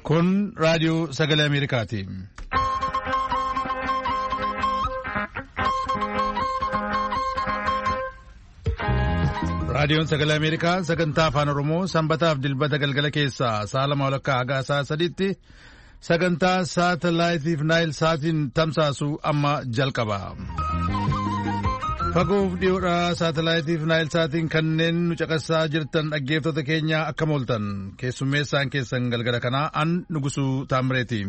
Kun raadiyoo sagalee Ameerikaati. Raadiyoon sagalee Ameerikaa sagantaa afaan Oromoo sanbataaf dilbata galgala keessaa sa'a 2 haga sa'a 3tti sagantaa saatalaayitiif Naayil Saatiin tamsaasu amma jalqaba. Fagoof dhiyoodhaa saatalaayitiif Naayil Saatiin kanneen nu caqasaa jirtan dhaggeeffattoota keenya akkam ooltan keessummeessaan keessan galgala kanaa an Nugusuu Taamreeti.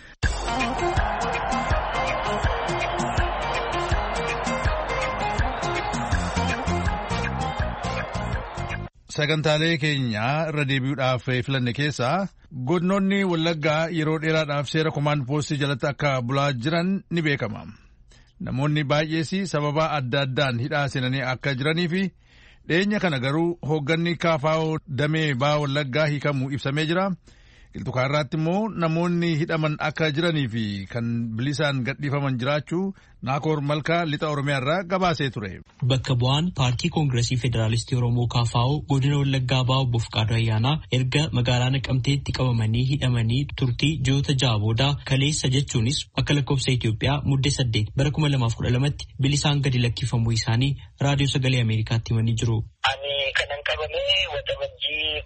Sagantaalee keenya irra deebi'uudhaaf filanne keessaa godinoonni Wallaggaa yeroo dheeraadhaaf seera komaand poostii jalatti akka bulaa jiran ni beekama. Namoonni baay'ees sababa adda addaan hidhaa seenanii akka jiranii fi dhiyeenya kana garuu hoogganni KFO damee ba'aa Wallaggaa hiikamuu ibsamee jira. Qilxukaarraatti immoo namoonni hidhaman akka jiranii fi kan bilisaan gadhiifaman jiraachuu Naakoor Malkaa lixa Oromiyaarraa gabaasee ture. Bakka bu'aan paartii Koongireesii Federaalistii Oromoo KFO godina Wallaggaa ba'aa obbo Fiqaaduu Ayyaanaa erga magaalaa Naqamteetti qabamanii hidhamanii turtii ji'oota 6 booda kaleessa jechuunis akka lakkoofsa Itoophiyaa muddee 8 bara 2012tti bilisaan gadi lakkifamuu isaanii raadiyoo sagalee Ameerikaatti himanii jiru. Ani kanan qabamee waxabajjii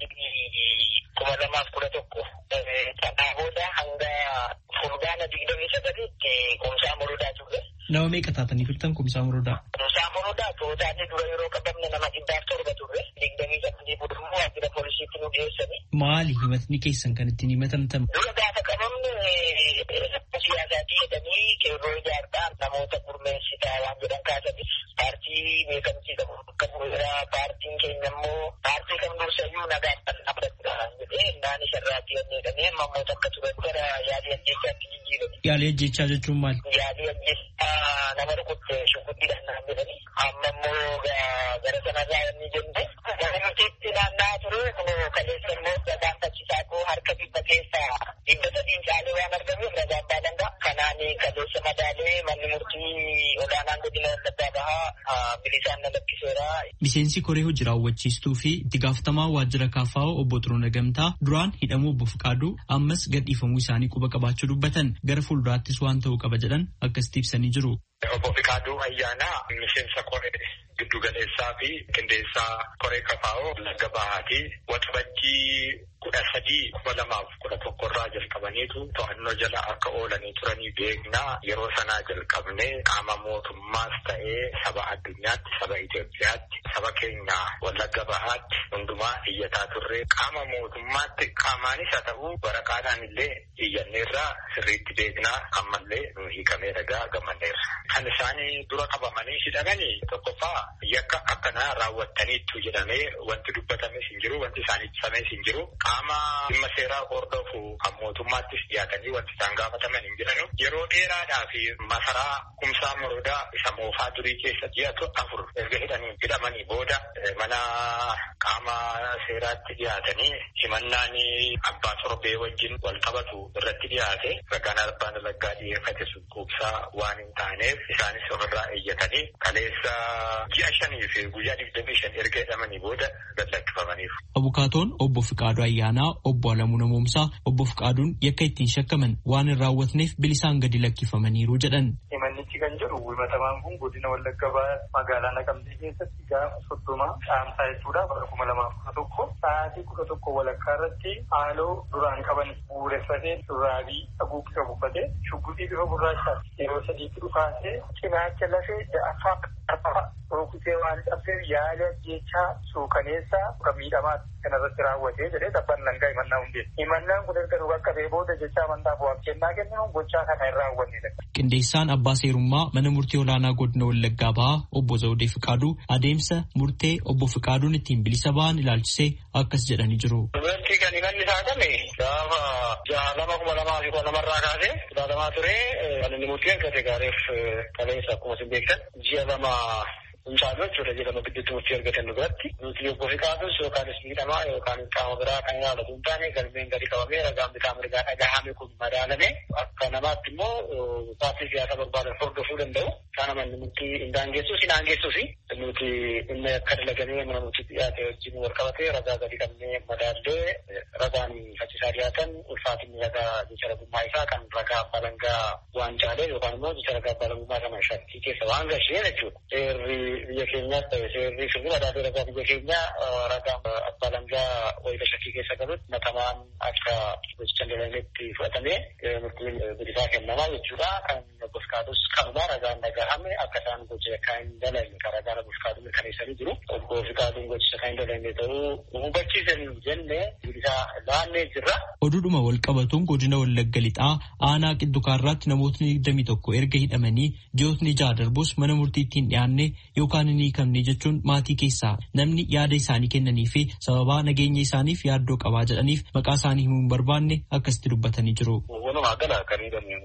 2011 kanaa booda hanga fulbaana 29tti Kumsaa Morodaa ture. Nama meeqa taatanii turtan Kumsaa Morodaa? Kumsaa Morodaa tootaanii dura yeroo qabamne nama 700 ture. 29 booda immoo waajjira poolisiitti nu dhiyeessani. Maali himatni keessan kan ittiin himatamtan? Dura gaafa qabamne siyaasaatii jedhanii qeerroo ijaartaa namoota gurmeessitaa waan jedhan kaasanii paartii beekamtii qabu akka bu'uuraa paartiin keenya immoo paartii kan dursayyuu nagaan kan dhaabbatudha jedhee naani sharraatti jedhanii mammoota akka turan gara yaalii ajjeechaatti jijjiirani. Yaalii ajjeechaa jechuun maali? Yaalii ajjeechaa nama dhukkubte shugubbiidhaan naan jedhanii amma immoo gara sanarraa inni jenne gara nutiitti naanna'aa ture kunoo kaleessa immoo ragaan tachisaa koo harka dhibba keessaa 300 caalee waan argameef ragaan baalangaa kanaan kaleessa madaalee manni murtii olaanaan godina Wallaggaa bahaa bilisaan na lakkiseera. Miseensi koree hojii raawwachiistuu fi itti gaafatamaa waajjira KFO obbo Xuruunaa Gamtaa duraan hidhamuu obbo Fiqaaduu ammas gadhiifamuu isaanii quba qabaachuu dubbatan gara fuulduraattis waan ta'uu qaba jedhan akkasitti ibsanii jiru. Obbo Fiqaaduu Ayyaanaa miseensa koree giddu galeessaa fi qindeessaa koree KFO Wallagga bahaati. Waxabajjii 13/2011 irraa jalqabaniitu to'annoo jala akka oolanii turanii beeknaa. Yeroo sanaa jalqabnee qaama mootummaas ta'ee saba addunyaatti, saba Itoophiyaatti, saba keenya Wallagga bahaatti hundumaa iyyataa turre. Qaama mootummaatti qaamaanis haa ta'u waraqaadhaan illee iyyanneerraa sirriitti beeknaa. Ammallee nu hiikamee ragaa gammanneerra. Kan isaanii dura qabamanii hidhamanii tokkoffaa yakka akkanaa raawwattaniittu jedhamee wanti dubbatames hin jiru, wanti isaanii ibsames hin jiru. Qaama dhimma seeraa hordofu kan mootummaattis dhiyaatanii wanti isaan gaafataman hin jiranu. Yeroo dheeraadhaa fi masaraa Kumsaa Morodaa isa moofaa durii keessa ji'a 4 erga hidhamanii booda mana qaama seeraatti dhiyaatanii himannaan abbaa torbee wajjin wal qabatu irratti dhiyaate ragaan abbaan alangaa dhiyeeffate quubsaa waan hin taaneef isaanis ofirraa eeyyatanii kaleessa ji'a 5 fi guyyaa 25 erga hidhamanii booda gad lakkifamaniiru. Abukaatoon obbo Fiqaaduu Ayyaanaa obbo Alamuu Namoomsaa obbo Fiqaaduun yakka ittiin shakkaman waan hin raawwatneef bilisaan gadi lakkifamaniiru jedhan. Himannichi kan jedhu himatamaan kun godina Wallagga bahaa magaalaa Naqamtee keessatti gaafa 30 caamsaa jechuudha bara 2011 sa'aatii 11 walakkaa irratti haaloo duraan qaban bu'uureffatee shurraabii haguuggisa uffatee shugguxii bifa gurraachaa yeroo 3tti dhukaasee cinaacha lafee ja'affaa qafaa rukutee waan cabseef yaala ajjeechaa suukaneessaa kan miidhamaa kanarratti raawwatee jedhee tabbaan langaa himannaa hundee. Himannaan kun erga dhugaa qabee booda jecha amantaa bu'aaf kennaa kennuun gochaa kana hin raawwannedha. Qindeessaan abbaa seerummaa mana murtii olaanaa godina Wallaggaa bahaa obbo Zawudee Fiqaaduu adeemsa murtee obbo Fiqaaduun ittiin bilisa ba'an ilaalchisee akkas jedhanii jiru. Dubartii kan himanni isaa kame gaafa 6/2012 irraa kaasee ilaalamaa ture. Kan inni murtii argate gaariif kaleessa akkuma isin beektan ji'a 2 Fincaanii jechuudha jedhama gidduutti murtii argatan duratti nuti obbo Fiqaadus yookaanis miidhamaa yookaan qaama biraa kan ilaalatu hin taane galmeen gadi qabamee ragaan bitaa mirgaa dhagahame kun madaalame akka namaatti immoo paartii siyaasaa barbaadan hordofuu danda'u. Kana manni murtii hin daangeessus hin aangeessus nuti inni akka dalagamee mana murtii dhiyaate wajjin wal qabatee ragaa gadi qabnee madaallee ragaan faccisaa dhiyaatan ulfaatinni ragaa jecha ragummaa isaa kan ragaa abbaa alangaa waan caalee yookaan immoo jecha ragaa abbaa alangummaa kana shakkii keessa waan gashee jechuudha. Seerri biyya keenyaas ta'e seerri fi madaallee ragaa biyya keenyaa ragaa abbaa alangaa wayita shakkii keessa galutti matamaan akka gocha dalameetti fudhatamee murtiin bilisaa kennamaa jechuudha. Kan Fiqaadus kanuma ragaan dhagahame akka isaan gocha kan hin dalagne kan ragaa Fiqaaduu mirkaneessanii jiru. Obbo Fiqaaduun gocha kan hin dalagne ta'uu hubachiisan jennee bilisaa laannee jirra. Oduudhuma wal qabatuun godina Wallagga Lixaa aanaa Qiddukaarraatti namootni 21 erga hidhamanii ji'ootni 6 darbus mana murtiitti hin dhiyaanne yookaan hin hiikamne jechuun maatii keessaa namni yaada isaanii kennanii fi sababaa nageenya isaaniif yaaddoo qabaa jedhaniif maqaa isaanii himuu hin barbaanne akkasitti dubbatanii jiru. Walumaa gala kan hidhamne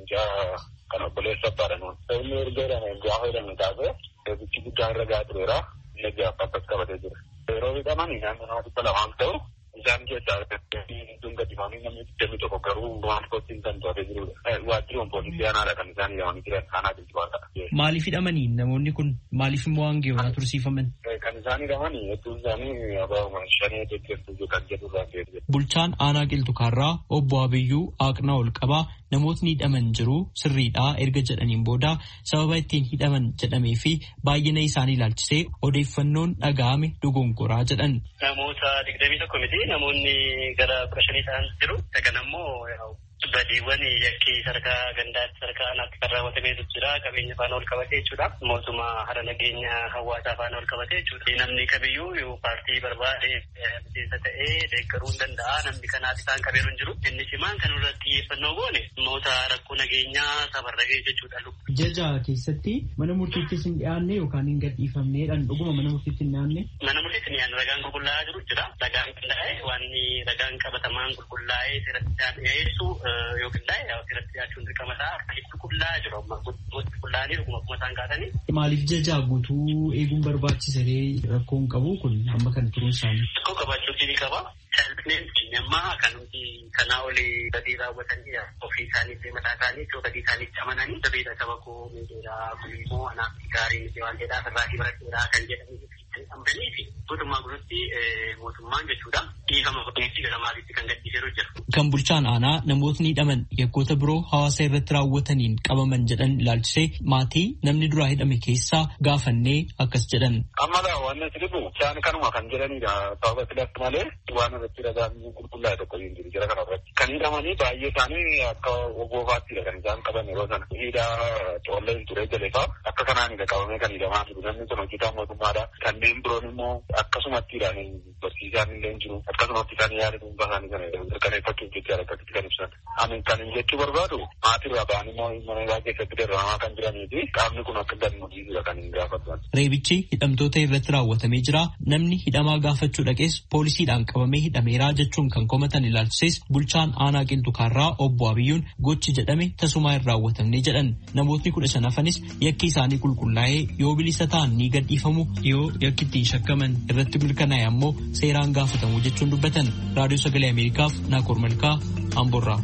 kan obboleessa abbaadhanuun. Inni erga hidhamee gaafa hidhamne taasise eebichi guddaa irra gahaa tureera. Inni gaafa akkas qabatee jira. Yeroo hidhaman naannoo 200 ta'u isaan keessaa dunga difaamii namni 21 garuu waan kottiin kan to'atee jirudha. Waajjiroon poolisii aanaadha kan isaan hidhamanii jiran aanaa Qiddukaarraa. Maaliif hidhamanii namoonni kun maaliif immoo hangee tursiifaman? Kan isaan hidhamanii hedduun isaanii abaa'uma shanii deeggartuu kan jedhurraa ta'e. Bulchaan aanaa Qilxukaarraa obbo Abiyyuu Aaqnaa Olqabaa namootni hidhaman jiru sirriidhaa erga jedhaniin booda sababa ittiin hidhaman jedhamee fi baay'ina isaanii ilaalchisee odeeffannoon dhaga'ame dogongoraa jedhan. Namoota 21 miti namoonni gara 15 ta'an jiru. Kan ammoo badiiwwan yakkii sadarkaa gandaatti sadarkaa aanaatti kan raawwatamee jira. Qabeenya faana ol qabatee jechuudha. Mootummaa haala nageenya hawaasaa faana ol qabatee jechuudha. Namni kamiyyuu yoo paartii barbaade miseensa ta'ee deeggaruu hin danda'a. Namni kanaaf isaan qabeeru hin jiru. Inni cimaan kan irratti xiyyeeffannoo goone namoota rakkoo nageenyaa safarra ga'e jechuudha. Jaja keessatti mana murtiittis hin dhiyaanne yookaan hin gadhiifamneedhaan dhuguma mana murtiitti hin dhiyaanne. Mana murtiitti hin dhiyaanne ragaan qulqullaa'aa jiru jira. Ragaan qindaa'e waan ragaan qabatamaan qulqullaa'ee seeratti dhiyeessu yookiin seeratti dhiyaachuun dirqamataa qulqullaa'aa jiru. Qulqullaa'anii dhuguma kuma isaan kaasanii. Maaliif jajaa guutuu eeguun barbaachisanii rakkoon qabu kun amma kana turuun isaanii? Rakkoo qabaachuutii ni qaba. Salphineen ammaa kan nuti kanaa olii badii raawwatanii ofii isaaniitti mataa isaanii iddoo badii isaaniitti amananii sabeeta saba koo miidheeraa kun immoo anaaf gaarii miti waan jedhaa sarraatii baradheeraa kan jedhanii hambanii fi guutummaa guututti mootummaan jechuudha dhiifama qoteetti gara maaliitti kan gadhiiseeru jira. Kan bulchaan aanaa namootni hidhaman yakkoota biroo hawaasa irratti raawwataniin qabaman jedhan ilaalchisee maatii namni duraa hidhame keessaa gaafannee akkas jedhan. Ammalaa waan natti dhibu isaan kanuma kan jedhanidha. Sababa filatti malee waan irratti ragaan qulqullaa'e tokko hin jiru jira kana irratti. Kan hidhamanii baay'ee isaanii akka ogoofaatti kan isaan qaban yeroo sana. Hidhaa coollee hin ture jaleefaa akka kanaanidha qabamee kan hidhamaa jiru. Namni kun hojjetaa mootummaadha. Kanneen biroon immoo akkasumattiidhaan barsiisaan illee jiru. Akkasumatti kan yaada dhuunfaa isaanii kana mirkaneeffachuuf jecha akkasitti kan ibsan. Ani kan jechuu barbaadu maatirraa ba'anii immoo mana isaa keessatti darbamaa kan jiranii fi qaamni kun akka gadi dhiisudha kan hin gaafatan. Reebichi hidhamtoota irratti raawwatamee jira. Namni hidhamaa gaafachuu dhaqees poolisiidhaan qabamee hidhameeraa jechuun kan komatan ilaalchises bulchaan aanaa Qilxukaarraa obbo Abiyyuun gochi jedhame tasumaa hin raawwatamne jedhan. Namootni 15 hafanis yakki isaanii qulqullaa'ee yoo bilisa ta'an ni gadhiifamu yoo yakki ittiin shakkaman irratti mirkanaa'e ammoo seeraan gaafatamu jechuun dubbatan. Raadiyoo Sagalee Ameerikaaf Naakoor Malkaa Amborraa.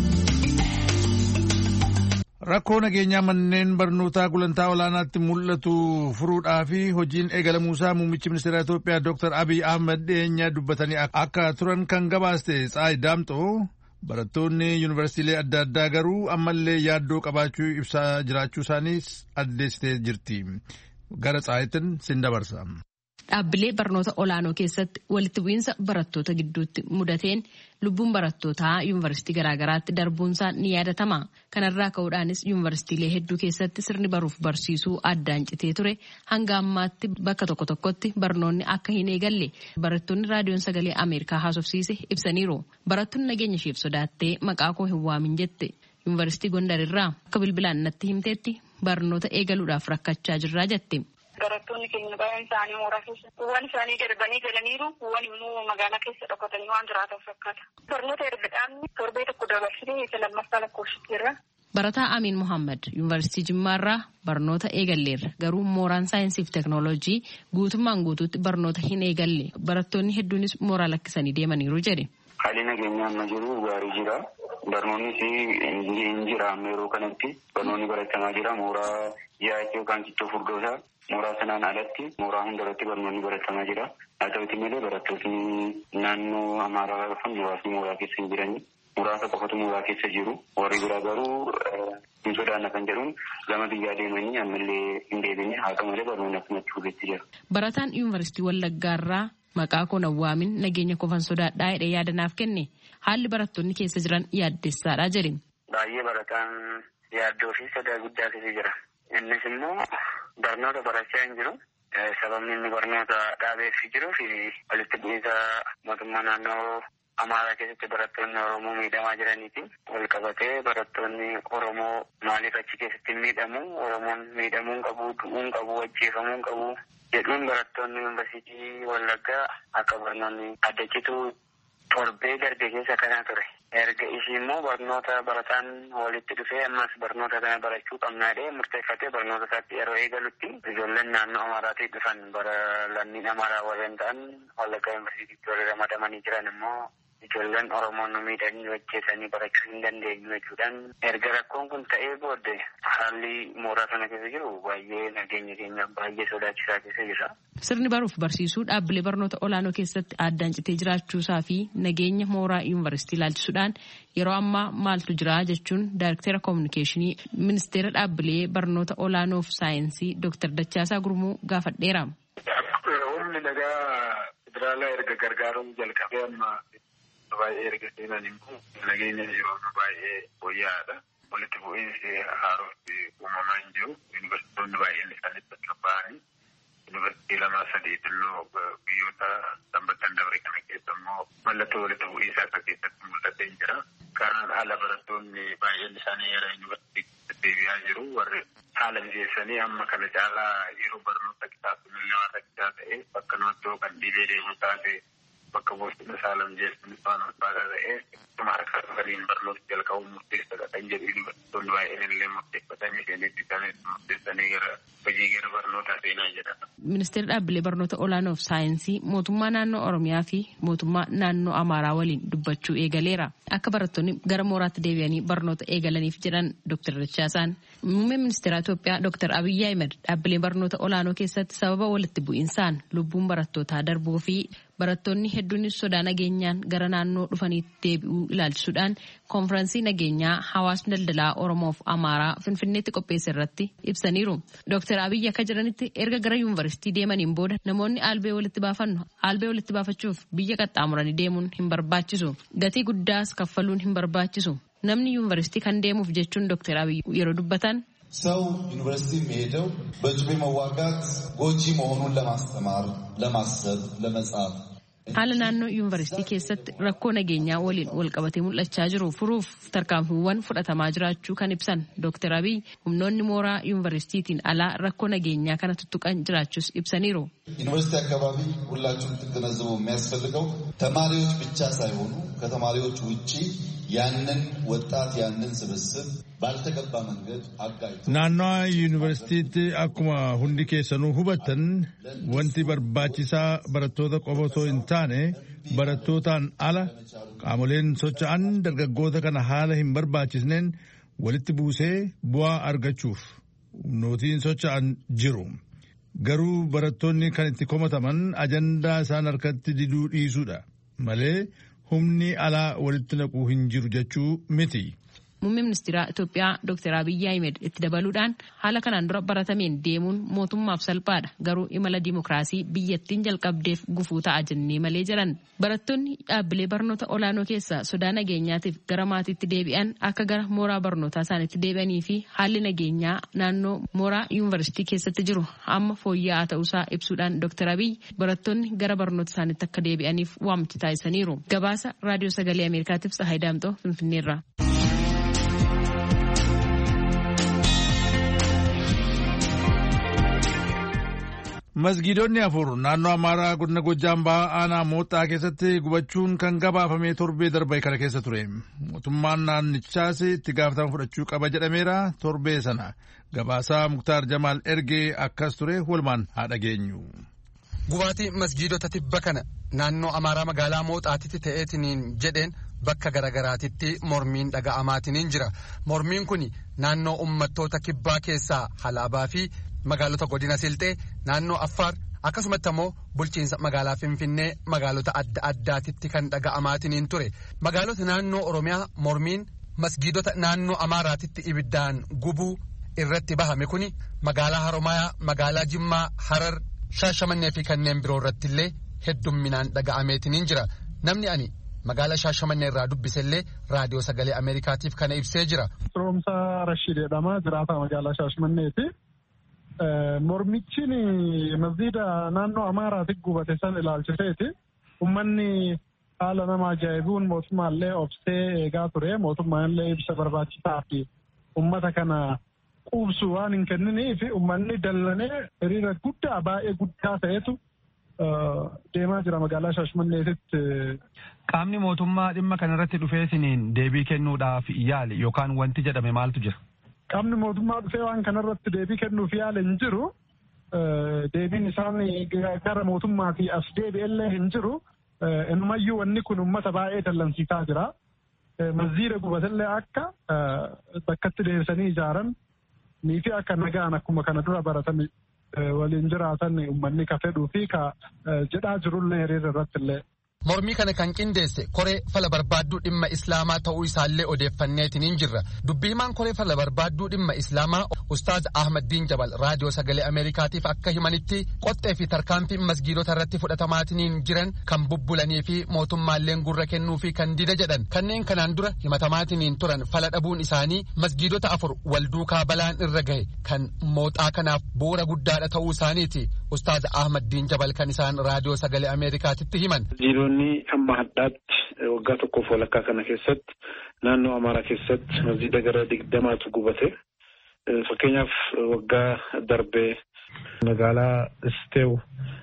Rakkoo nageenyaa manneen barnootaa gulantaa olaanaatti mul'atu furuudhaa fi hojiin eegalamuusaa muummichi ministeera Itoophiyaa Dr. Abiy Ahmed dhiyeenya dubbatanii akka turan kan gabaaste Tsaayi Daamxoo barattoonni yuunivarsiitiilee adda addaa garuu ammallee yaaddoo qabaachuu ibsaa jiraachuu isaaniis addeessitee jirti. Gara Tsaayitiin sin dabarsa. Dhaabbilee barnoota olaanoo keessatti walitti bu'iinsa barattoota gidduutti mudateen lubbuun barattootaa yuunivarsiitii garaagaraatti darbuunsaan ni yaadatama. Kanarraa ka'uudhaanis yuunivarsiitiilee hedduu keessatti sirni baruuf barsiisuu addaan citee ture hanga ammaatti bakka tokko tokkotti barnoonni akka hin eegalle barattoonni raadiyoon sagalee Ameerikaa haasofsiise ibsaniiru. Barattoonni nageenya isheef sodaattee maqaa koo hin waamin jette. Yuunivarsiitii Gondarirraa akka bilbilaan natti himteetti barnoota eegaluudhaaf rakkachaa jirraa jette. Barattoonni keenya baay'een isaanii mooraa keessa kuuwwan isaanii darbanii galaniiru kuuwwan immoo magaalaa keessa dhokatanii waan jiraatan fakkaata. Barnoota erga dhaabni torbee tokko dabarsinee isa lammaffaa lakkoofsitti irra Barataa Amiin Muhammad Yuunivarsiitii Jimmaarraa barnoota eegalleerra garuu mooraan saayinsii fi teknooloojii guutummaan guutuutti barnoota hin eegalle barattoonni hedduunis mooraa lakkisanii deemaniiru jedhe. Haalli nageenyaa amma jiru gaarii jira. Barnoonnis hin jira amma yeroo kanatti barnoonni baratamaa jira. Mooraa yaa'ii yookaan cittoo furdoosaa mooraa sanaan alatti mooraa hundarratti barnoonni baratamaa jira. Haa ta'uuti malee barattoonni naannoo Amaaraa dhufan muraasni mooraa keessa hin jirani. Muraasa qofatu mooraa keessa jiru. Warri biraa garuu hin sodaanna kan jedhuun gama biyyaa deemanii ammallee hin deebine haa ta'u malee barnoonni akkumatti hubetti jira. Barataan Yuunivarsiitii Wallaggaarraa maqaa koo nawwaamin nageenya qofan sodaadhaa jedhee yaada naaf kenne haalli barattoonni keessa jiran yaaddessaadha jedhe. Baay'ee barataan yaaddoo fi sodaa guddaa keessa jira. Innis immoo barnoota barachaa hin jiru. Sababni inni barnoota dhaabeef jiruu fi walitti bu'iinsa mootummaa naannoo Amaaraa keessatti barattoonni Oromoo miidhamaa jiraniitiin wal qabatee barattoonni Oromoo maaliif achi keessatti miidhamu? Oromoon miidhamuu hin qabu, du'uu hin qabu, ajjeefamuu hin qabu jedhuun barattoonni Yuunivarsiitii Wallaggaa akka barnoonni addachitu torbee darbe keessa kana ture. Erga ishii immoo barnoota barataan walitti dhufee ammas barnoota kana barachuu qabnaadhee murteeffatee barnoota isaatti yeroo eegalutti ijoolleen naannoo Amaaraatii dhufan bara lammiin Amaaraa warreen ta'an Wallaggaa Yuunivarsiitiitti warri ramadamanii jiran immoo ijoolleen Oromoon nu miidhanii hojjetanii barachuu hin dandeenyu jechuudhaan erga rakkoon kun ta'ee booddee haalli mooraa sana keessa jiru baay'ee nageenya keenya baay'ee sodaachisaa keessa jira. Sirni baruuf barsiisuu dhaabbilee barnoota olaanoo keessatti addaan citee jiraachuusaa fi nageenya mooraa yuunivarsiitii ilaalchisuudhaan yeroo ammaa maaltu jira jechuun Daayirektara Koominikeeshinii Ministeera Dhaabbilee Barnoota Olaanoof Saayinsii Dr. Dachaasaa Gurmuu gaafadheera. Humni nagaa federaalaa erga gargaaruun jalqabee amma baay'ee erga seenan immoo nageenya yeroo baay'ee fooyya'aadha. Walitti bu'iinsi haarootti uumamaa hin jiru. Yuunivarsiitonni baay'een isaaniitti akka ba'anii yuunivarsiitii 2-3 illoo biyyoota sanbattan dabre kana keessa immoo mallattoo walitti bu'iinsaa akka keessatti mul'atee hin jira. Kanaan haala barattoonni baay'een isaanii yeroo yuunivarsiitii deebi'aa jiru. Warri haala mijeessanii amma kana caalaa yeroo barnoota kitaabni waan rakkisaa ta'e bakka noottoo kan dhibee deemuu taate bakka boostina saala mijeessuun waan ulfaataa ta'e akkuma harkaa waliin barnoota jalqabuun murteessaadha kan jedhu yuunivarsiitonni baay'een illee murteeffatanii seenetti isaanii murteessanii gara hojii gara barnootaa seenaa jedhama. Ministeerri Dhaabbilee Barnoota Olaanoof Saayinsii mootummaa naannoo Oromiyaa fi mootummaa naannoo Amaaraa waliin dubbachuu eegaleera. Akka barattoonni gara mooraatti deebi'anii barnoota eegalaniif jedhan Dr. Dachaasaan. Muummeen Ministeera Itoophiyaa Dr. Abiyyi Ahmed dhaabbilee barnoota olaanoo keessatti sababa walitti bu'iinsaan lubbuun barattootaa darbuu fi barattoonni hedduunis sodaa nageenyaan gara naannoo dhufaniitti deebi'uu ilaalchisuudhaan konfiraansii nageenyaa hawaasni daldalaa Oromoof Amaaraa Finfinneetti qopheesse irratti ibsaniiru. Dr. Abiyyi akka jedhanitti erga gara yuunivarsiitii deemaniin booda namoonni albee walitti baafannu albee walitti baafachuuf biyya qaxxaamuranii deemuun hin barbaachisu. Gatii guddaas kaffaluun hin barbaachisu. Namni yuunivarsiitii kan deemuuf jechuun Dr. Abiyyi yeroo dubbatan ሰው ዩኒቨርሲቲ የሚሄደው በጩቤ መዋጋት ጎጂ መሆኑን ለማስተማር፣ ለማሰብ፣ ለመጻፍ haala naannoo yuunivarsiitii keessatti rakkoo nageenyaa waliin walqabatee mul'achaa jiru furuuf tarkaanfiiwwan fudhatamaa jiraachuu kan ibsan Dr. Abiyyi humnoonni mooraa yuunivarsiitiitiin alaa rakkoo nageenyaa kana tuttuqan jiraachuus ibsaniiru. ዩኒቨርሲቲ አካባቢ ሁላችሁም ትገነዘቡ የሚያስፈልገው ተማሪዎች ብቻ ሳይሆኑ ከተማሪዎች ውጪ ያንን ወጣት ያንን ስብስብ ባልተገባ መንገድ አጋጭ naannoo yuunivarsiitiitti akkuma hundi keessanuu hubattan wanti barbaachisaa barattoota qofa osoo hin taane barattootaan ala qaamoleen socho'an dargaggoota kana haala hin barbaachisneen walitti buusee bu'aa argachuuf humnootiin socho'an jiru. Garuu barattoonni kan itti komataman ajandaa isaan harkatti diduu dhiisuudha malee humni alaa walitti naquu hin jiru jechuu miti. Muummee Ministeera Itoophiyaa Dr. Abiyyi Ahmed itti dabaluudhaan haala kanaan dura baratameen deemuun mootummaaf salphaadha garuu imala dimokiraasii biyyattiin jalqabdeef gufuu ta'a jennee malee jedhan. Barattoonni dhaabbilee barnoota olaanoo keessa sodaa nageenyaatiif gara maatiitti deebi'an akka gara mooraa barnootaa isaaniitti deebi'anii fi haalli nageenyaa naannoo mooraa yuunivarsiitii keessatti jiru amma fooyya'aa ta'uusaa ibsuudhaan Dr. Abiyyi barattoonni gara barnoota isaaniitti akka deebi'aniif waamicha taasisaniiru. Gabaasa Raadiyoo Sagalee Ameerikaatiif Tsahaay Daamxoo Finfinneerraa. Masgiidonni afur naannoo Amaaraa godina Gojjaam Bahaa aanaa Mooxaa keessatti gubachuun kan gabaafame torbee darbe kana keessa ture. Mootummaan naannichaas itti gaafatama fudhachuu qaba jedhameera. Torbee sana gabaasaa Muktaar Jamaal ergee akkas ture walumaan haa dhageenyu. Gubaatii masgiidota tibba kana naannoo Amaaraa magaalaa Mooxaatitti ta'eetiniin jedheen bakka garagaraatitti mormiin dhaga'amaatiniin jira. Mormiin kun naannoo uummattoota kibbaa keessaa Halaabaa fi magaalota godina Silxee, naannoo Affaar akkasumatti ammoo bulchiinsa magaalaa Finfinnee magaalota adda addaatitti kan dhaga'amaatiniin ture. Magaalota naannoo Oromiyaa mormiin masgiidota naannoo Amaaraatitti ibiddaan gubuu irratti bahame kuni magaalaa Haromayaa, magaalaa Jimmaa, Harar, Shaashamannee fi kanneen biroo irratti illee heddumminaan dhaga'ameetiniin jira. Namni ani magaalaa Shaashamannee irraa dubbisellee raadiyoo sagalee Ameerikaatiif kana ibsee jira. Firoomsaa Rashid jedhama, jiraataa magaalaa Shaashamanneeti. Mormichi masjiida naannoo Amaaraatti gubate san ilaalchiseeti. Uummanni haala nama ajaa'ibuun mootummaallee obsee eegaa ture. Mootummaallee ibsa barbaachisaa fi uummata kana quubsu waan hin kenniniif uummanni dallanee hiriira guddaa baay'ee guddaa ta'etu deemaa jira magaalaa Shaashamanneetitti. Qaamni mootummaa dhimma kanarratti dhufeesiniin deebii kennuudhaaf yaali yookaan wanti jedhame maaltu jira? Qaamni mootummaa dhufee waan kanarratti deebii kennuuf yaale hin jiru. Deebiin isaan gara mootummaa fi as deebi'ellee hin jiru. Inumayyuu wanni kun uummata baay'ee dallansiisaa jira. Masjiida gubatellee akka bakkatti deebisanii ijaaran fi akka nagaan akkuma kana dura baratanii waliin jiraatan uummanni ka fedhuu fi ka jedhaa jirullee hiriira irratti illee. Mormii kana kan qindeesse koree fala barbaadduu dhimma Islaamaa ta'uu isaallee odeeffanneetiniin jirra. Dubbii himaan koree fala barbaadduu dhimma Islaamaa Ustaaz Ahmaddiin Jabal raadiyoo sagalee Ameerikaatiif akka himanitti qoxxee fi tarkaanfiin masgiidota irratti fudhatamaatiniin jiran kan bubbulanii fi mootummaalleen gurra kennuu fi kan dida jedhan. Kanneen kanaan dura himatamaatiniin turan fala dhabuun isaanii masgiidota afur wal duukaa balaan irra gahe kan Mooxaa kanaaf bu'uura guddaadha ta'uu isaaniiti. Ustaaz Ahmaddiin Jabal kan isaan raadiyoo sagalee Ameerikaatitti himan. Amma haddaatti waggaa tokkoof walakkaa kana keessatti naannoo Amaaraa keessatti masjiida gara 20tu gubate. Fakkeenyaaf waggaa darbee magaalaa Isteew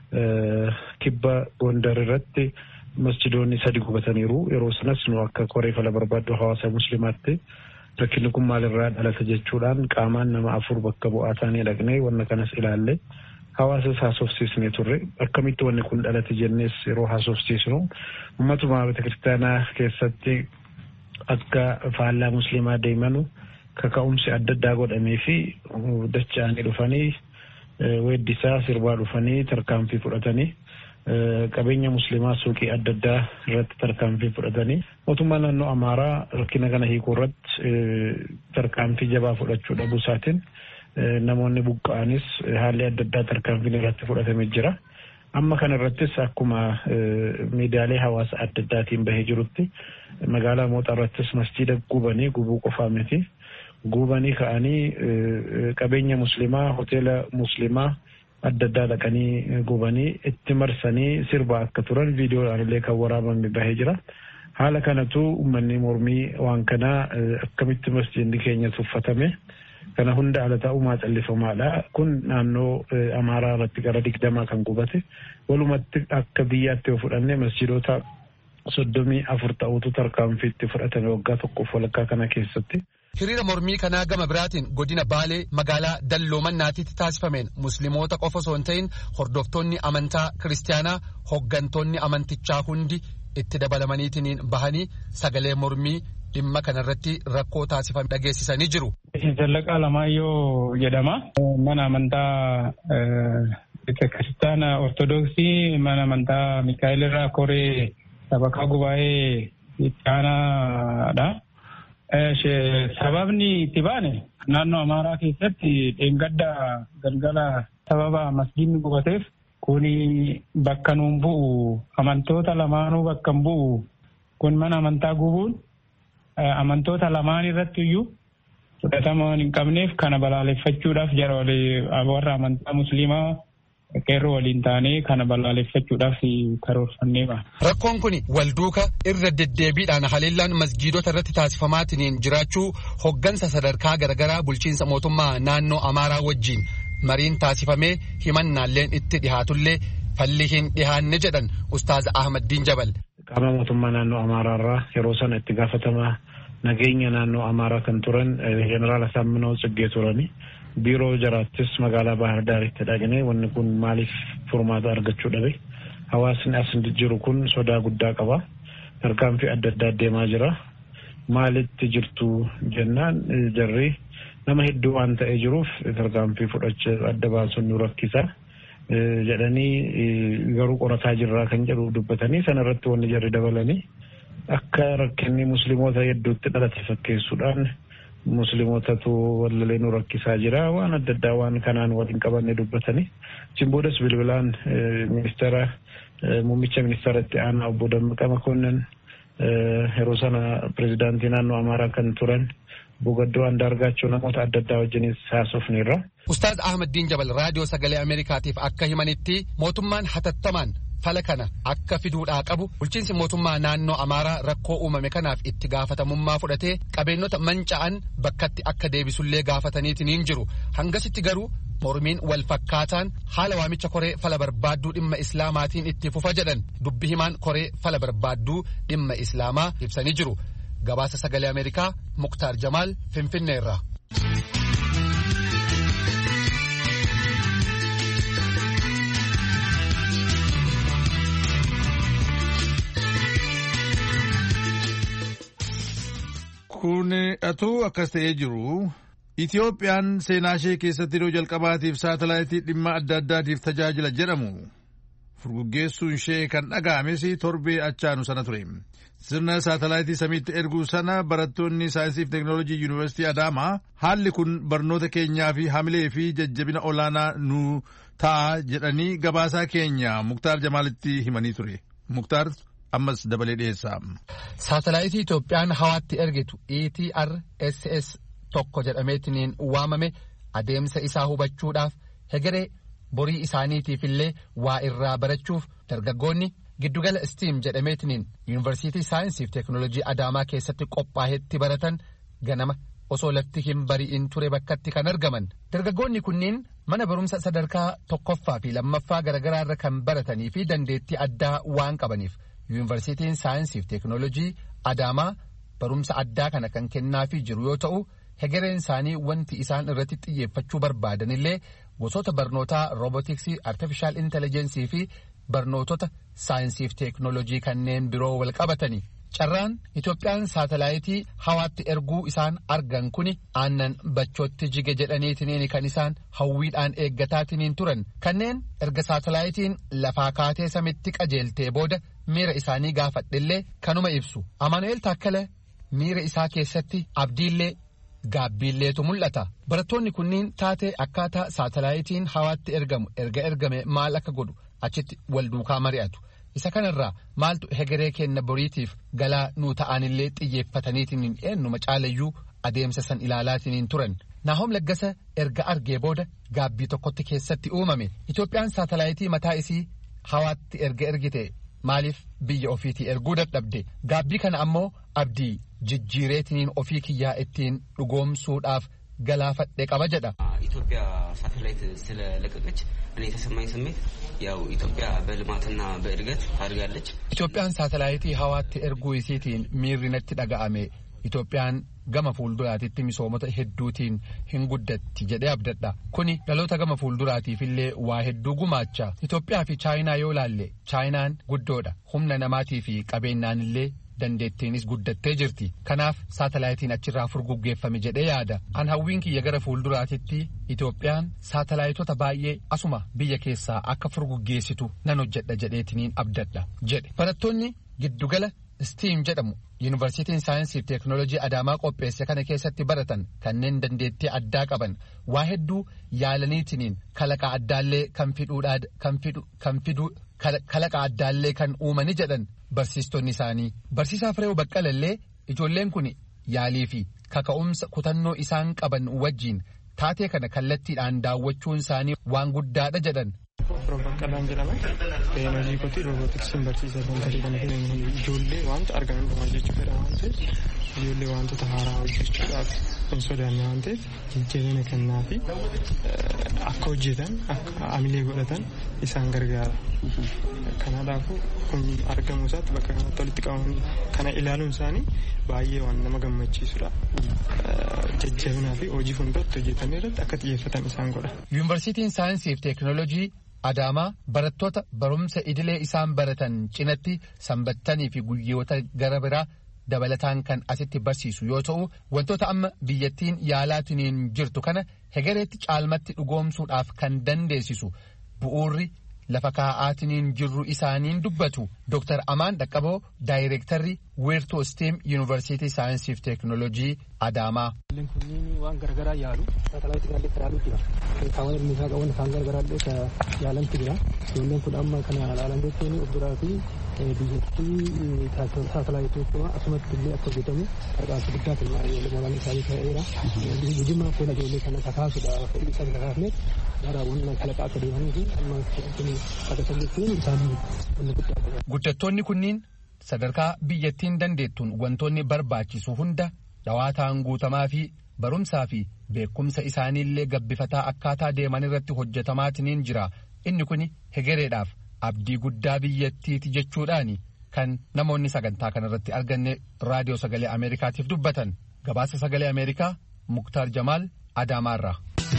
kibba Gondar irratti masjidoonni 3 gubataniiru. Yeroo sanas nu akka koree fala barbaaddu hawaasa musliimaatti rakkinni kun maalirraa dhalata jechuudhaan qaamaan nama 4 bakka bu'aa taanee dhaqnee wanna kanas ilaalle. Hawaasa haasofsiisnee turre akkamitti wanni kun dhalate jennees yeroo haasofsiisnu uummatuma beekiristaanaa keessatti akka faallaa musliimaa deemanu kaka'umsi adda addaa godhamee fi dacha'anii dhufanii weeddisaa sirbaa dhufanii tarkaanfii fudhatanii qabeenya musliimaa suuqii adda addaa irratti tarkaanfii fudhatanii mootummaa naannoo Amaaraa rakkina kana hiikuu irratti tarkaanfii jabaa fudhachuu dhabuu isaatiin namoonni buqqa'anis haalli adda addaa tarkaanfiin irratti fudhatamee jira. Amma kana irrattis akkuma miidiyaalee hawaasa adda addaatiin bahee jirutti magaalaa Mooxaa irrattis masjiida gubanii gubuu qofaa miti. Gubanii ka'anii qabeenya musliimaa hoteela musliimaa adda addaa dhaqanii gubanii itti marsanii sirbaa akka turan viidiyoodhaan illee kan waraabame bahee jira. Haala kanatu uummanni mormii waan kanaa akkamitti masjiidni keenya tuffatame. Kana hunda ala ta'umaa callifamaadha. Kun naannoo Amaaraa irratti gara 20 kan gubate. Walumatti akka biyyaatti yoo fudhanne masjiidota 34 ta'utu tarkaanfiitti fudhatame waggaa tokkoof walakkaa kana keessatti. Hiriira mormii kanaa gama biraatiin godina Baalee magaalaa Dalloomannaatitti taasifameen musliimoota qofa osoo hin ta'in hordoftoonni amantaa kiristaanaa hoggantoonni amantichaa hundi itti dabalamaniitiin bahanii sagalee mormii dhimma kanarratti rakkoo taasifame dhageessisanii jiru. Jallaqaa Lamaayyoo jedhama. Mana amantaa kiristaana ortodoksii mana amantaa Mikaa'el irraa koree sabakaa gubaa'ee itti aanaadha. Sababni itti baane naannoo Amaaraa keessatti dheengadda galgala sababa masjiidni gubateef kuni bakka nuun bu'u amantoota lamaanuu bakka hin bu'u kun mana amantaa gubuun amantoota lamaan irratti iyyuu fudhatama hin qabneef kana balaaleffachuudhaaf warra amantaa musliimaa qeerroo waliin taanee kana balaaleffachuudhaaf karoorfannee ba'a. Rakkoon kun walduuka irra deddeebiidhaan haleellaan masjiidota irratti taasifamaatiin jiraachuu hoggansa sadarkaa garaagaraa bulchiinsa mootummaa naannoo Amaaraa wajjin mariin taasifamee himannaalleen itti dhihaatullee falli hin dhihaanne jedhan Ustaaz Ahmaddiin Jabal. Qaama mootummaa naannoo Amaaraarraa yeroo sana itti gaafatamaa nageenya naannoo Amaaraa kan turan Jeneraal Asaaminoo Tsiggee turani. Biiroo jaraattis magaalaa Bahar Daaritti dhaqnee wanni kun maaliif furmaata argachuu dhabe? Hawaasni as jiru kun sodaa guddaa qaba. Tarkaanfii adda addaa deemaa jira. Maalitti jirtu jennaan jarri nama hedduu waan ta'ee jiruuf tarkaanfii fudhachuu adda baasuun nu rakkisa jedhanii garuu qorataa jirraa kan jedhu dubbatanii sanarratti wanni jarri dabalanii akka rakkinni musliimoota hedduutti dhalate fakkeessuudhaan musliimootatu wallalee nu rakkisaa jira waan adda addaa waan kanaan waliin qabanne dubbatanii Chimboodas bilbilaan ministeera muummicha ministeeratti aanaa obbo Dammaqaa Makonnin yeroo sana pirezidaantii naannoo Amaaraa kan turan Bogaddoo Andaargaachoo namoota adda addaa wajjinis haasofneerra. Ustaaz Ahmaddiin Jabal raadiyoo sagalee Ameerikaatiif akka himanitti mootummaan hatattamaan fala kana akka fiduudhaa qabu bulchiinsi mootummaa naannoo Amaaraa rakkoo uumame kanaaf itti gaafatamummaa fudhatee qabeenyota manca'an bakkatti akka deebisullee gaafataniitiin jiru. Hangasitti garuu mormiin wal fakkaataan haala waamicha koree fala barbaadduu dhimma islaamaatiin itti fufa jedhan dubbi himaan koree fala barbaadduu dhimma islaamaa ibsanii jiru. Gabaasa sagalee Ameerikaa Muktaar Jamaal Finfinneerraa. Kun atuu akkas ta'ee jiru Itiyoophiyaan seenaa ishee keessatti yeroo jalqabaatiif saatalaayitii dhimma adda addaatiif tajaajila jedhamu furguggeessuun ishee kan dhaga'ames torbee achaanu sana ture. Sirna saatalaayitii samiitti erguu sana barattoonni saayinsii fi teeknooloojii yuunivarsiitii Adaamaa haalli kun barnoota keenyaa fi hamilee fi jajjabina olaanaa nu ta'a jedhanii gabaasaa keenya Muktaar Jamaalitti himanii ture. Muktaar ammas dabalee dhiyeessa. Saatalaayitii Itoophiyaan hawaatti ergitu ETRSS tokko jedhameetiin waamame adeemsa isaa hubachuudhaaf hegeree borii isaaniitiif illee waa irraa barachuuf dargaggoonni giddugala STEAM jedhameetiin yuunivarsiitii saayinsii fi teeknooloojii Adaamaa keessatti qophaa'etti baratan ganama osoo lafti hin bari'in ture bakkatti kan argaman. Dargaggoonni kunniin mana barumsa sadarkaa tokkoffaa fi lammaffaa garaagaraa irra kan baratanii fi dandeettii addaa waan qabaniif yuunivarsiitiin saayinsii fi teeknooloojii Adaamaa barumsa addaa kana kan kennaafii jiru yoo ta'u hegereen isaanii wanti isaan irratti xiyyeeffachuu barbaadanillee gosoota barnootaa roobootiksii artifishaal intelligensii fi barnootota saayinsii fi teeknooloojii kanneen biroo wal qabatanii. Carraan Itoophiyaan saatalaayitii hawaatti erguu isaan argan kuni aannan bachootti jige jedhaniitiin kan isaan hawwiidhaan eeggataatiin turan kanneen erga saatalaayitiin lafaa kaatee samitti qajeeltee booda miira isaanii gaafadhellee kanuma ibsu. Amaanu'eel Taakkala miira isaa keessatti abdiillee gaabbiilleetu mul'ata. Barattoonni kunniin taatee akkaataa saatalaayitiin hawaatti ergamu erga ergame maal akka godhu achitti wal duukaa mari'atu. Isa kanarraa maaltu hegeree kenna boriitiif galaa nuu ta'anillee xiyyeeffataniitiin eenyuma caalayyuu adeemsa san ilaalaatiin turan. Naahom Laggasa erga argee booda gaabbii tokkotti keessatti uumame. Itoophiyaan saatalaayitii mataa isii hawaatti erga ergite maaliif biyya ofiitii erguu dadhabde? Gaabbii kana ammoo abdii jijjiireetiin ofii kiyyaa ittiin dhugoomsuudhaaf galaafadhe qaba jedha. ኢትዮጵያ ሳተላይት ስለለቀቀች እኔ የተሰማኝ ስሜት ያው ኢትዮጵያ በልማትና በእድገት አድጋለች። ኢትዮጵያን ሳተላይtii hawaatti erguu isiitiin miirri natti dhaga'ame. Itoophiyaan gama fuulduraatitti misoomota hedduutiin hin guddatti jedhee abdadha. Kuni dhaloota gama fuulduraatiif illee waa hedduu gumaacha. Itoophiyaa fi Chaayinaa yoo laalle Chaayinaan guddoodha. Humna namaatii fi qabeenyaan illee dandeettiinis guddattee jirti. Kanaaf saatalaayitiin achirraa furguggeeffame jedhee yaada. An hawwiin kiyya gara fuulduraatitti Itoophiyaan saatalaayitota baay'ee asuma biyya keessaa akka furguggeessitu nan hojjedha jedheetiniin abdadha jedhe. Barattoonni giddugala STEAM jedhamu yuunivarsiitiin saayinsii fi teeknooloojii Adaamaa qopheesse kana keessatti baratan kanneen dandeettii addaa qaban waa hedduu yaalaniitiniin kalaqa addaallee kalaqa addaallee kan uumani jedhan barsiistonni isaanii. Barsiisaa Fireew Baqqalallee ijoolleen kun yaalii fi kaka'umsa kutannoo isaan qaban wajjiin taatee kana kallattiidhaan daawwachuun isaanii waan guddaadha jedhan. Firoo Baqqalaan jedhama. Hojii kooti roobootiksiin barsiisaa kan ta'edha. Ijoollee wanta argaman dhumaa jechuudha waan ta'eef ijoollee wantoota haaraa hojjechuudhaaf hin sodaanne waan ta'eef jajjabina kennaa fi akka hojjetan akka amilee godhatan isaan gargaara. Kanaafuu kun argamu isaatti bakka kanatti walitti qabamanii kana ilaaluun isaanii baay'ee waan nama gammachiisudha. Jajjabinaa fi hojii fuulduratti hojjetan irratti akka xiyyeeffatan isaan godha. Yuunivarsiitiin Saayinsii fi Teekinooloojii Adaamaa barattoota barumsa idilee isaan baratan cinatti sanbattanii fi guyyoota gara biraa dabalataan kan asitti barsiisu yoo ta'u wantoota amma biyyattiin yaalaatiniin jirtu kana hegereetti caalmatti dhugoomsuudhaaf kan dandeessisu bu'uurri lafa kaa'aatiniin jirru isaaniin dubbatu Dr. Amaan Dhaqqaboo daayireektarri weertuu STEM Yuunivarsiitii Saayinsii fi Teekinooloojii Adaamaa. Kunniin waan garagaraa yaalu saatalaayitii gaallee ilaaluu jira. Kaawwan ilmiisaa qaban isaan garagaraa yaalantu jira. Ijoolleen kun amma kana ilaalan jechuun of biraa fi biyyattii saatalaayitii asumatti illee akka hojjetamu qarqaarsa guddaa kenna moolaan isaanii ta'eera. Gujimaa fuula ijoollee kana kakaasuudhaaf isaan kakaafne darawwan kalaqaa akka deemanii fi amma akka jechuun isaanii wanna guddaa. Guddattoonni kunniin sadarkaa biyyattiin dandeettuun wantoonni barbaachisu hunda dhawaataan guutamaa fi barumsaa fi beekumsa isaaniillee gabbifataa akkaataa deeman irratti hojjetamaatiniin jira. Inni kun hegereedhaaf abdii guddaa biyyattiiti jechuudhaani kan namoonni sagantaa kanarratti arganne raadiyoo sagalee Ameerikaatiif dubbatan. Gabaasa sagalee Ameerikaa Muktaar Jamaal Adaamaarraa.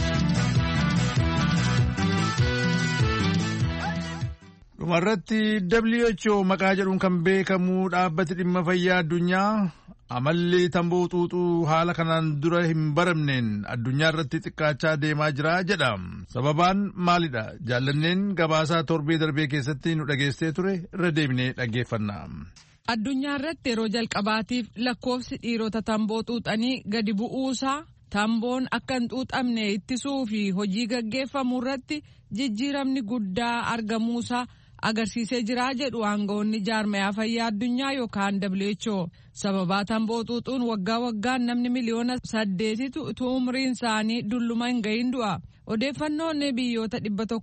Dhumarratti WHO maqaa jedhuun kan beekamu dhaabbati dhimma fayyaa addunyaa amalli tamboo xuuxuu haala kanaan dura hin baramneen addunyaa irratti xiqqaachaa deemaa jira jedha. Sababaan maalidha? Jaallanneen gabaasaa torbee darbee keessatti nu dhageessee ture irra deebinee dhaggeeffanna. Addunyaa irratti yeroo jalqabaatiif lakkoofsi dhiirota tamboo xuuxanii gadi bu'uusaa tamboon akka hin xuuxamne ittisuu fi hojii gaggeeffamu irratti jijjiiramni guddaa argamuusaa agarsiisee jira jedhu aangawoonni jaarmayaa fayyaa addunyaa yookaan WHO. Sababaa tamboo xuuxuun waggaa waggaan namni miliyoona 8 utuu umriin isaanii dulluma hin gahin du'a. Odeeffannoon biyyoota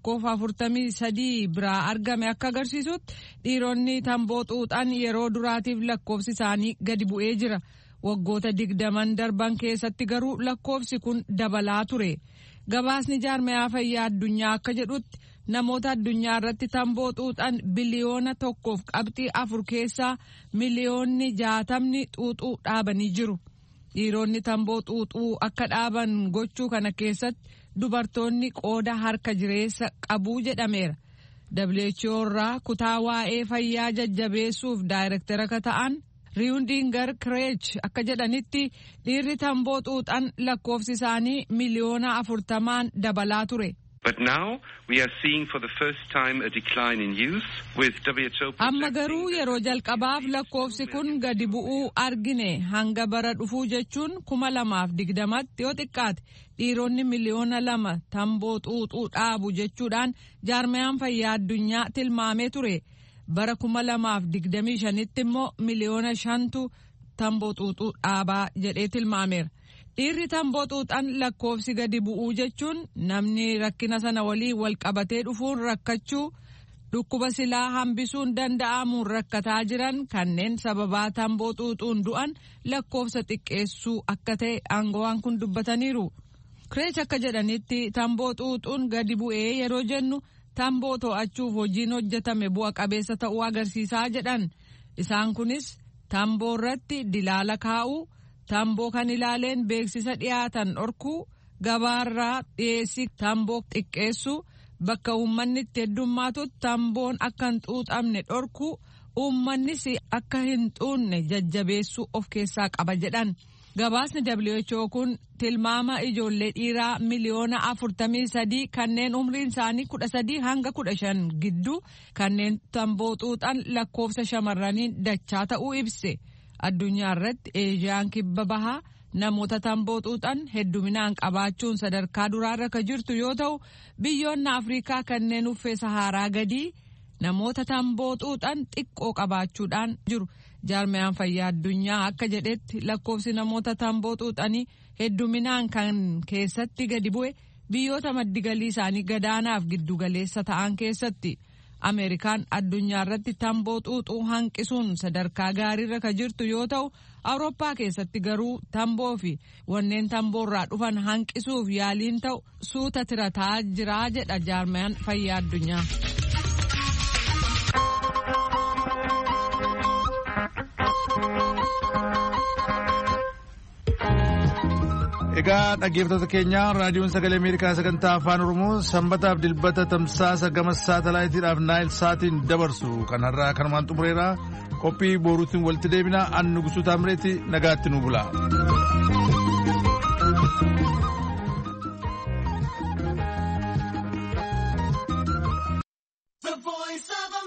143 biraa argame akka agarsiisutti dhiironni tamboo xuuxan yeroo duraatiif lakkoofsi isaanii gadi bu'ee jira. Waggoota 20 darban keessatti garuu lakkoofsi kun dabalaa ture. Gabaasni jaarmayaa fayyaa addunyaa akka jedhutti namoota addunyaa irratti tamboo xuuxan biliyoona 1.4 keessaa miliyoonni 60 xuuxuu dhaabanii jiru. Dhiironni tamboo xuuxuu akka dhaaban gochuu kana keessatti dubartoonni qooda harka jireessa qabu jedhameera. WHO irraa kutaa waa'ee fayyaa jajjabeessuuf daayirektara akka ta'an Riiwundiingar Kireech akka jedhanitti dhiirri tamboo xuuxan lakkoofsi isaanii miliyoona 40 dabalaa ture. But now we are seeing for the first time a decline in youth with WHO. Amma garuu yeroo jalqabaaf lakkoofsi kun gadi bu'uu argine hanga bara dhufuu jechuun 2020tti yoo xiqqaate dhiironni miliyoona 2 tamboo xuuxuu dhaabu jechuudhaan jaarmayaan fayyaa addunyaa tilmaamee ture. Bara 2025tti immoo miliyoona 5tu tamboo xuuxuu dhaabaa jedhee tilmaameera. Dhiirri tamboo xuuxan lakkoofsi gadi bu'uu jechuun namni rakkina sana waliin wal qabatee dhufuun rakkachuu dhukkuba silaa hambisuun danda'amuun rakkataa jiran kanneen sababaa tamboo xuuxuun du'an lakkoofsa xiqqeessuu akka ta'e aangawaan kun dubbataniiru. Kireech akka jedhanitti tamboo xuuxuun gadi bu'ee yeroo jennu tamboo to'achuuf hojiin hojjetame bu'a qabeessa ta'uu agarsiisaa jedhan. Isaan kunis tamboo irratti dilaala kaa'uu. Tamboo kan ilaaleen beeksisa dhiyaatan dhorkuu, gabaarraa dhiyeessii tamboo xiqqeessuu, bakka uummanni itti heddummaatutti tamboon akka hin xuuxamne dhorkuu, uummannis akka hin xuunne jajjabeessuu of keessaa qaba jedhan. Gabaasni WHO kun tilmaama ijoollee dhiiraa miliyoona 43 kanneen umriin isaanii 13 hanga 15 gidduu kanneen tamboo xuuxan lakkoofsa shamarraniin dachaa ta'uu ibse. Addunyaa irratti Eeshiyaan kibba bahaa namoota tamboo xuuxan hedduminaan qabaachuun sadarkaa duraarra akka jirtu yoo ta'u biyyoonni Afrikaa kanneen uffee Saharaa gadii namoota tamboo xuuxan xiqqoo qabaachuudhaan jiru. Jaarmayaan fayyaa addunyaa akka jedhetti lakkoofsi namoota tamboo xuuxanii hedduminaan kan keessatti gadi bu'e biyyoota maddigalii isaanii gadaanaaf giddugaleessa ta'an keessatti. Ameerikaan addunyaa irratti tamboo xuuxuu hanqisuun sadarkaa gaariirra ka jirtu yoo ta'u Awurooppaa keessatti garuu tamboo fi wanneen tamboorraa dhufan hanqisuuf yaaliin ta'u suuta tirataa jira jedha jaarmayaan fayyaa addunyaa. Egaa dhaggeeffattoota keenya raadiyoon sagalee Ameerikaa sagantaa afaan Oromoo sanbataaf dilbata tamsaasa gama saatalaayitiidhaaf naayil saatiin dabarsu kan har'aa kanumaan xumureera qophii boruutiin walitti deebina an Nugusuu Taamireeti nagaatti nu bula.